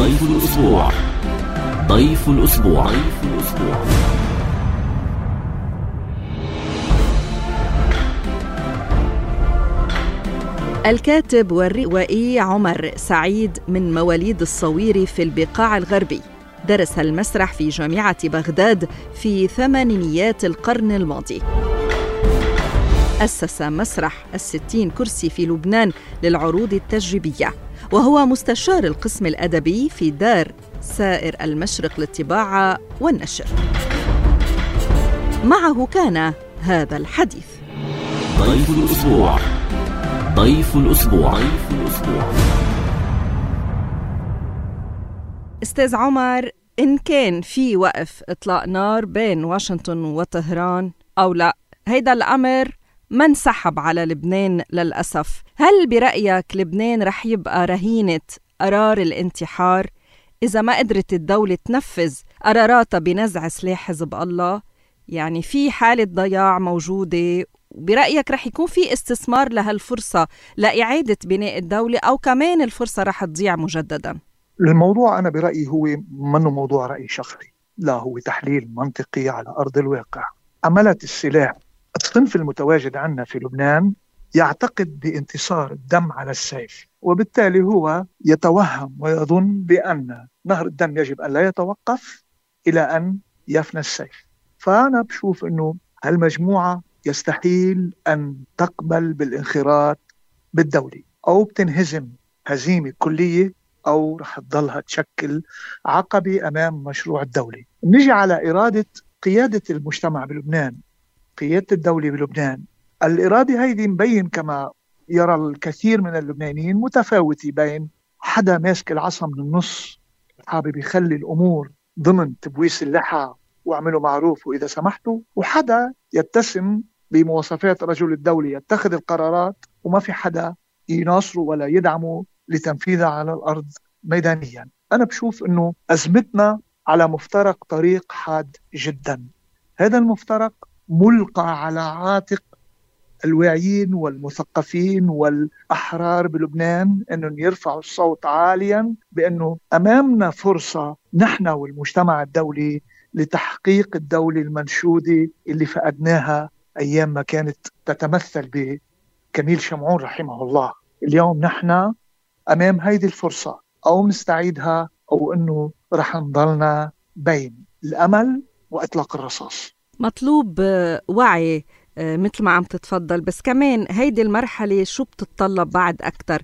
ضيف الأسبوع. ضيف الأسبوع. الكاتب والروائي عمر سعيد من مواليد الصويري في البقاع الغربي. درس المسرح في جامعة بغداد في ثمانينيات القرن الماضي. أسس مسرح 60 كرسي في لبنان للعروض التجريبية، وهو مستشار القسم الأدبي في دار سائر المشرق للطباعة والنشر. معه كان هذا الحديث. ضيف الأسبوع. ضيف الأسبوع. أستاذ عمر، إن كان في وقف إطلاق نار بين واشنطن وطهران أو لا، هيدا الأمر ما انسحب على لبنان للأسف. هل برأيك لبنان رح يبقى رهينة قرار الانتحار إذا ما قدرت الدولة تنفذ قراراتها بنزع سلاح حزب الله؟ يعني في حالة ضياع موجودة، برأيك رح يكون في استثمار لهالفرصة لإعادة بناء الدولة، أو كمان الفرصة رح تضيع مجددا؟ الموضوع أنا برأيي هو منه موضوع رأي شخصي، لا هو تحليل منطقي على أرض الواقع. عملت السلاح الصنف المتواجد عندنا في لبنان يعتقد بانتصار الدم على السيف، وبالتالي هو يتوهم ويظن بأن نهر الدم يجب أن لا يتوقف إلى أن يفنى السيف. فأنا بشوف أنه هالمجموعة يستحيل أن تقبل بالانخراط بالدولة، أو بتنهزم هزيمة كلية، أو رح تضلها تشكل عقبة أمام مشروع الدولة. نجي على إرادة قيادة المجتمع بلبنان، قيادة الدولة بلبنان. الإرادة هيدي مبين كما يرى الكثير من اللبنانيين متفاوتة بين حدا ماسك العصا من النص حابب يخلي الأمور ضمن تبويس اللحى واعملوا معروف وإذا سمحتوا، وحدا يتسم بمواصفات رجل الدولة يتخذ القرارات وما في حدا يناصره ولا يدعمه لتنفيذها على الأرض ميدانيا. أنا بشوف أنه أزمتنا على مفترق طريق حاد جدا. هذا المفترق ملقى على عاتق الواعيين والمثقفين والأحرار بلبنان أنهم يرفعوا الصوت عاليا بأنه أمامنا فرصة نحن والمجتمع الدولي لتحقيق الدولة المنشودة اللي فقدناها أيام ما كانت تتمثل بكميل شمعون رحمه الله. اليوم نحن أمام هيدي الفرصة، أو نستعيدها أو أنه رح نضلنا بين الأمل وإطلاق الرصاص. مطلوب وعي مثل ما عم تتفضل، بس كمان هيدي المرحلة شو بتتطلب بعد أكتر؟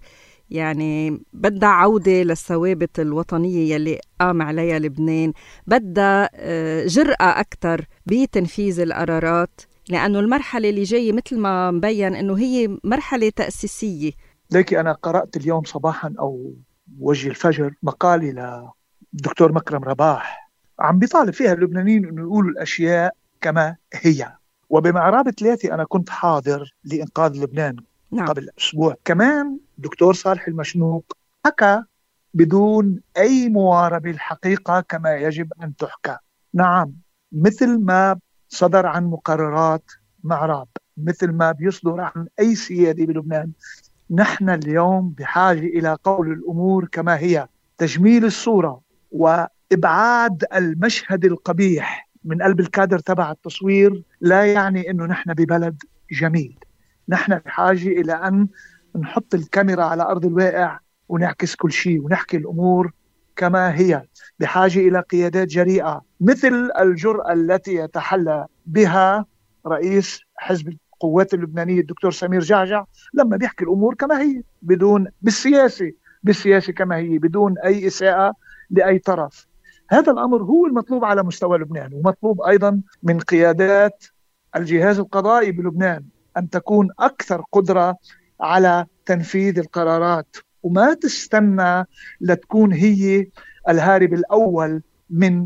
يعني بدها عودة للثوابت الوطنية يلي قام عليها لبنان، بدها جرأة أكتر بتنفيذ القرارات، لأنه المرحلة اللي جاية مثل ما مبين أنه هي مرحلة تأسيسية. لكن أنا قرأت اليوم صباحا أو وجه الفجر مقالي للدكتور مكرم رباح عم بيطالب فيها اللبنانيين أنه يقولوا الأشياء كما هي. وبمعراب 3 أنا كنت حاضر لإنقاذ لبنان قبل أسبوع. كمان دكتور صالح المشنوق حكى بدون أي مواربة الحقيقة كما يجب أن تحكى. نعم، مثل ما صدر عن مقررات معراب، مثل ما بيصدر عن أي سيادة بلبنان، نحن اليوم بحاجة إلى قول الأمور كما هي، تجميل الصورة وإبعاد المشهد القبيح من قلب الكادر تبع التصوير. لا يعني أنه نحن ببلد جميل، نحن بحاجة إلى أن نحط الكاميرا على أرض الواقع ونعكس كل شيء ونحكي الأمور كما هي. بحاجة إلى قيادات جريئة مثل الجرأة التي يتحلى بها رئيس حزب القوات اللبنانية الدكتور سمير جعجع لما بيحكي الأمور كما هي، بدون بالسياسة كما هي، بدون أي إساءة لأي طرف. هذا الأمر هو المطلوب على مستوى لبنان، ومطلوب أيضا من قيادات الجهاز القضائي بلبنان أن تكون أكثر قدرة على تنفيذ القرارات، وما تستنى لتكون هي الهارب الأول من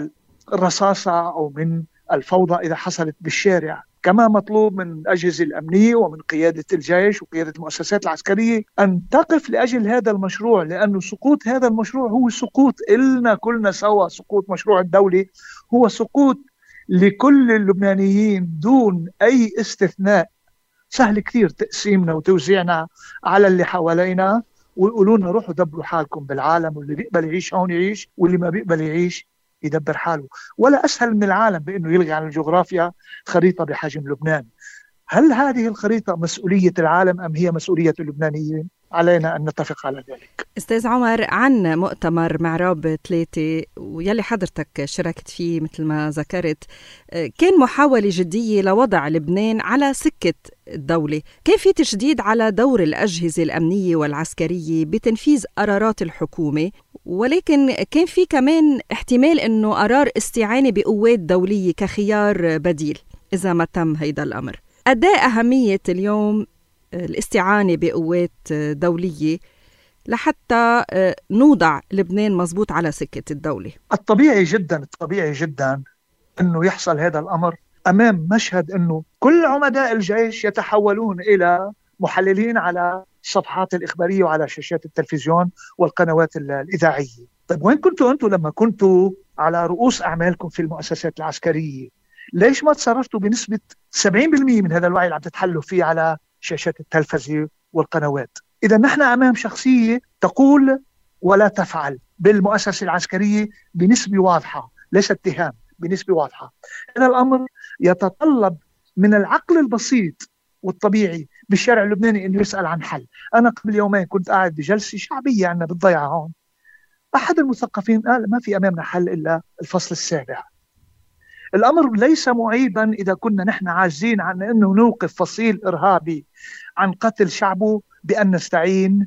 الرصاصة أو من الفوضى إذا حصلت بالشارع. كما مطلوب من الأجهزة الأمنية ومن قيادة الجيش وقيادة المؤسسات العسكرية أن تقف لأجل هذا المشروع، لأنه سقوط هذا المشروع هو سقوط إلنا كلنا سوا. سقوط مشروع الدولة هو سقوط لكل اللبنانيين دون أي استثناء. سهل كثير تقسيمنا وتوزيعنا على اللي حوالينا ويقولوا لنا روحوا دبروا حالكم بالعالم، واللي بيقبل يعيش هون يعيش، واللي ما بيقبل يعيش يدبر حاله. ولا أسهل من العالم بأنه يلغي عن الجغرافيا خريطة بحجم لبنان. هل هذه الخريطة مسؤولية العالم أم هي مسؤولية اللبنانيين؟ علينا أن نتفق على ذلك. أستاذ عمر، عن مؤتمر معراب 3 ويلي حضرتك شاركت فيه مثل ما ذكرت، كان محاولة جدية لوضع لبنان على سكة الدولة، كان في تشديد على دور الأجهزة الأمنية والعسكرية بتنفيذ قرارات الحكومة، ولكن كان في كمان احتمال أنه قرار استعانة بقوات دولية كخيار بديل إذا ما تم هيدا الأمر. قد ايه أهمية اليوم الاستعانة بقوات دولية لحتى نوضع لبنان مزبوط على سكة الدولة؟ الطبيعي جدا أنه يحصل هذا الأمر أمام مشهد أنه كل عمداء الجيش يتحولون إلى محللين على الصفحات الإخبارية وعلى شاشات التلفزيون والقنوات الإذاعية. طيب وين كنتوا أنتوا لما كنتوا على رؤوس أعمالكم في المؤسسات العسكرية؟ ليش ما تصرفتوا بنسبة 70% من هذا الوعي اللي عم تتحلوا فيه على شاشات التلفزيون والقنوات؟ إذا نحن أمام شخصية تقول ولا تفعل بالمؤسسة العسكرية بنسبة واضحة، ليس اتهام، بنسبة واضحة. هذا الأمر يتطلب من العقل البسيط والطبيعي بالشارع اللبناني أنه يسأل عن حل. أنا قبل يومين كنت قاعد بجلسة شعبية عندنا بالضيعة هون، أحد المثقفين قال ما في أمامنا حل إلا الفصل السابع. الأمر ليس معيبا إذا كنا نحن عاجزين عن أنه نوقف فصيل إرهابي عن قتل شعبه بأن نستعين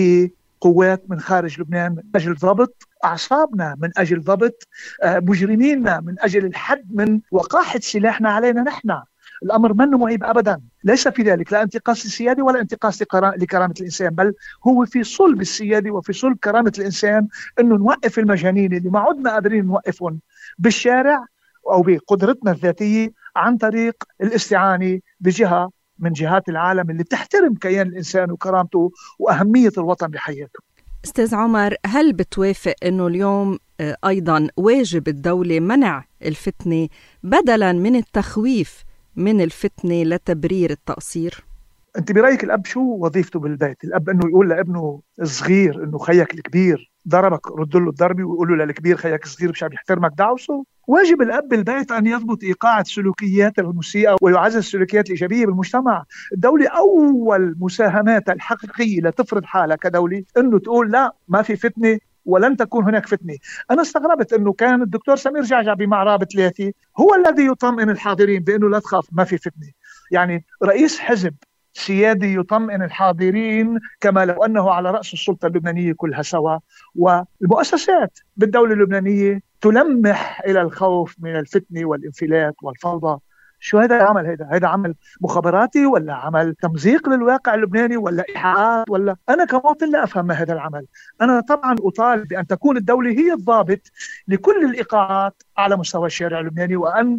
بقوات من خارج لبنان من أجل ضبط أعصابنا، من أجل ضبط مجرمينا، من أجل الحد من وقاحة سلاحنا علينا نحن. الأمر منه معيب أبدا، ليس في ذلك لا انتقاص السيادة ولا انتقاص لكرامة الإنسان، بل هو في صلب السيادة وفي صلب كرامة الإنسان أنه نوقف المجانين اللي ما عدنا قادرين نوقفهم بالشارع أو بقدرتنا الذاتية عن طريق الاستعانة بجهة من جهات العالم اللي تحترم كيان الإنسان وكرامته وأهمية الوطن بحياته. أستاذ عمر، هل بتوافق أنه اليوم أيضا واجب الدولة منع الفتنة بدلا من التخويف من الفتنة لتبرير التقصير؟ أنت برأيك الأب شو وظيفته بالبيت؟ الأب أنه يقول لابنه الصغير أنه خيك الكبير ضربك رد له الضربة، ويقول له للكبير خيك الصغير مش عم يحترمك دعوسه؟ واجب الأب بالبيت أن يضبط إيقاع السلوكيات المسيئة ويعزز السلوكيات الإيجابية بالمجتمع. الدولة أول مساهماتها الحقيقية لتفرض حالها كدولة أنه تقول لا ما في فتنة ولن تكون هناك فتنة. أنا استغربت أنه كان الدكتور سمير جعجع بمعراب 3 هو الذي يطمئن الحاضرين بأنه لا تخاف ما في فتنة. يعني رئيس حزب سيادي يطمئن الحاضرين كما لو أنه على رأس السلطة اللبنانية كلها سوا، والمؤسسات بالدولة اللبنانية تلمح إلى الخوف من الفتنة والانفلات والفوضى. شو هذا العمل؟ هذا عمل مخابراتي ولا عمل تمزيق للواقع اللبناني ولا إيحاءات؟ ولا أنا كمواطن لا أفهم ما هذا العمل. أنا طبعا أطالب بأن تكون الدولة هي الضابط لكل الإيقاعات على مستوى الشارع اللبناني، وأن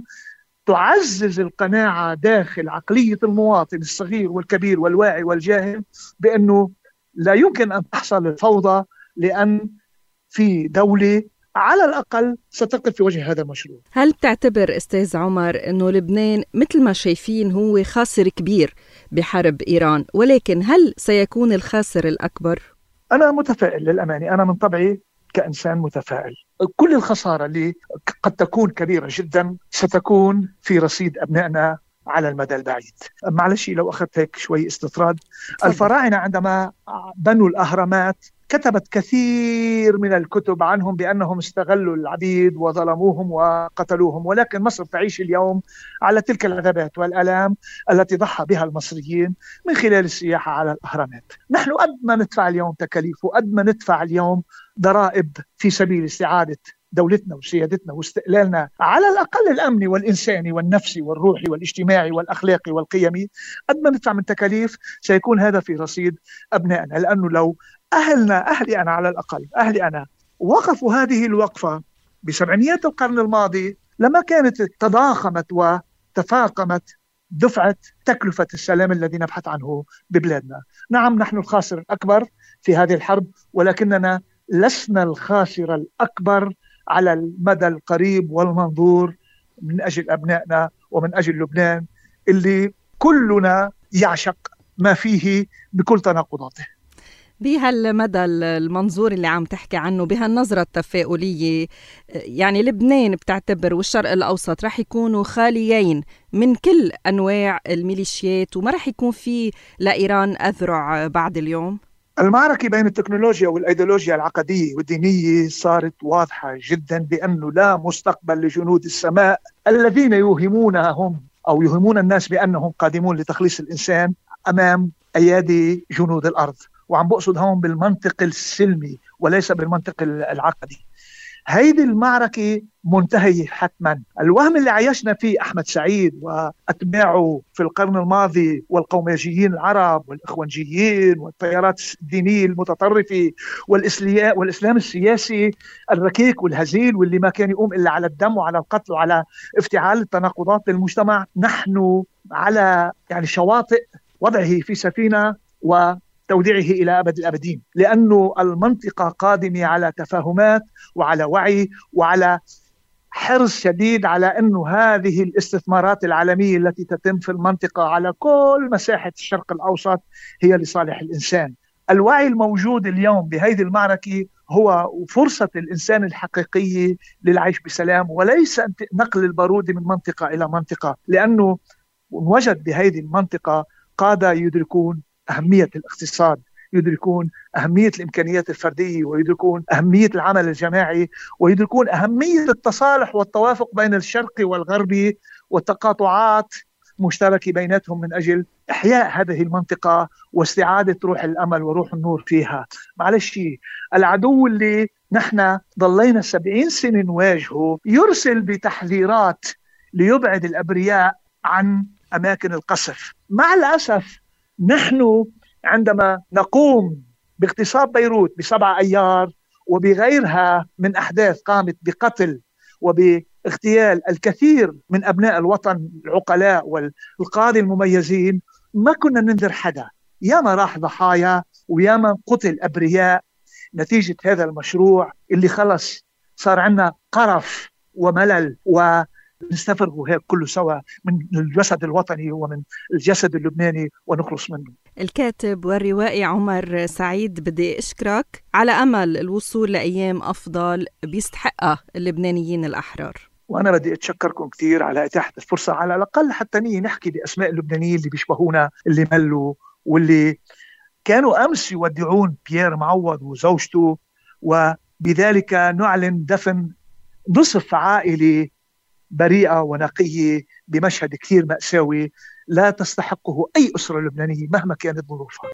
تعزز القناعة داخل عقلية المواطن الصغير والكبير والواعي والجاهل بأنه لا يمكن أن تحصل الفوضى، لأن في دولة على الأقل ستقف في وجه هذا المشروع. هل تعتبر أستاذ عمر أنه لبنان مثل ما شايفين هو خاسر كبير بحرب إيران، ولكن هل سيكون الخاسر الأكبر؟ أنا متفائل للأمانة، أنا من طبعي كإنسان متفائل. كل الخسارة اللي قد تكون كبيرة جدا ستكون في رصيد أبنائنا على المدى البعيد. معلش لو أخذت هيك شوي استطراد، الفراعنة عندما بنوا الأهرامات كتبت كثير من الكتب عنهم بأنهم استغلوا العبيد وظلموهم وقتلوهم، ولكن مصر تعيش اليوم على تلك العذابات والآلام التي ضحى بها المصريين من خلال السياحة على الأهرامات. نحن قد ما ندفع اليوم تكاليف وقد ما ندفع اليوم ضرائب في سبيل استعادة دولتنا وسيادتنا واستقلالنا على الأقل الأمني والإنساني والنفسي والروحي والاجتماعي والأخلاقي والقيمي، قد ما ندفع من تكاليف سيكون هذا في رصيد أبنائنا. لأنه لو أهلي أنا على الأقل أهلي أنا وقفوا هذه الوقفة بسبعينيات القرن الماضي لما كانت تضاخمت وتفاقمت دفعة تكلفة السلام الذي نبحث عنه ببلادنا. نعم نحن الخاسر الأكبر في هذه الحرب، ولكننا لسنا الخاسر الأكبر على المدى القريب والمنظور من أجل أبنائنا ومن أجل لبنان اللي كلنا يعشق ما فيه بكل تناقضاته. بهالمدى المنظور اللي عم تحكي عنه، بهالنظرة التفاؤلية، يعني لبنان بتعتبر والشرق الأوسط رح يكونوا خاليين من كل أنواع الميليشيات وما رح يكون في لإيران أذرع بعد اليوم؟ المعركة بين التكنولوجيا والأيديولوجيا العقدية والدينية صارت واضحة جدا بأنه لا مستقبل لجنود السماء الذين يوهمونهم أو يوهمون الناس بأنهم قادمون لتخليص الإنسان أمام أيادي جنود الأرض. وعم بقصد هون بالمنطق السلمي وليس بالمنطق العقدي. هيدي المعركة منتهية حتما. الوهم اللي عايشنا فيه أحمد سعيد وأتباعه في القرن الماضي والقوميجيين العرب والإخوانجيين والتيارات الدينية المتطرفة والإسلام السياسي الركيك والهزيل واللي ما كان يقوم إلا على الدم وعلى القتل وعلى افتعال التناقضات بالمجتمع، نحن على شواطئ وضعه في سفينة وتوديعه إلى أبد الأبدين، لأنه المنطقة قادمة على تفاهمات وعلى وعي وعلى حرص شديد على أنه هذه الاستثمارات العالمية التي تتم في المنطقة على كل مساحة الشرق الأوسط هي لصالح الإنسان. الوعي الموجود اليوم بهذه المعركة هو فرصة الإنسان الحقيقية للعيش بسلام، وليس نقل البارود من منطقة إلى منطقة، لأنه وجد بهذه المنطقة قادة يدركون أهمية الاقتصاد، يدركون أهمية الإمكانيات الفردية، ويدركون أهمية العمل الجماعي، ويدركون أهمية التصالح والتوافق بين الشرقي والغربي والتقاطعات مشتركة بيناتهم من أجل إحياء هذه المنطقة واستعادة روح الأمل وروح النور فيها. معلش، العدو اللي نحن ضلينا 70 سنة نواجهه يرسل بتحذيرات ليبعد الأبرياء عن أماكن القصف. مع الأسف نحن عندما نقوم باغتصاب بيروت ب7 أيار وبغيرها من أحداث قامت بقتل وباغتيال الكثير من أبناء الوطن العقلاء والقادة المميزين، ما كنا ننذر حدا. ياما راح ضحايا وياما قتل أبرياء نتيجة هذا المشروع اللي خلص صار عنا قرف وملل ونستفرغ هيك كله سوا من الجسد الوطني ومن الجسد اللبناني ونخلص منه. الكاتب والروائي عمر سعيد، بدي أشكرك على أمل الوصول لأيام أفضل بيستحقها اللبنانيين الأحرار. وأنا بدي أتشكركم كثير على إتاحة الفرصة، على الأقل حتى نحكي بأسماء اللبنانيين اللي بيشبهونا، اللي ملوا واللي كانوا أمس يودعون بيير معوض وزوجته، وبذلك نعلن دفن نصف عائلة بريئة ونقية بمشهد كثير مأساوي لا تستحقه أي أسرة لبنانية مهما كانت ظروفها.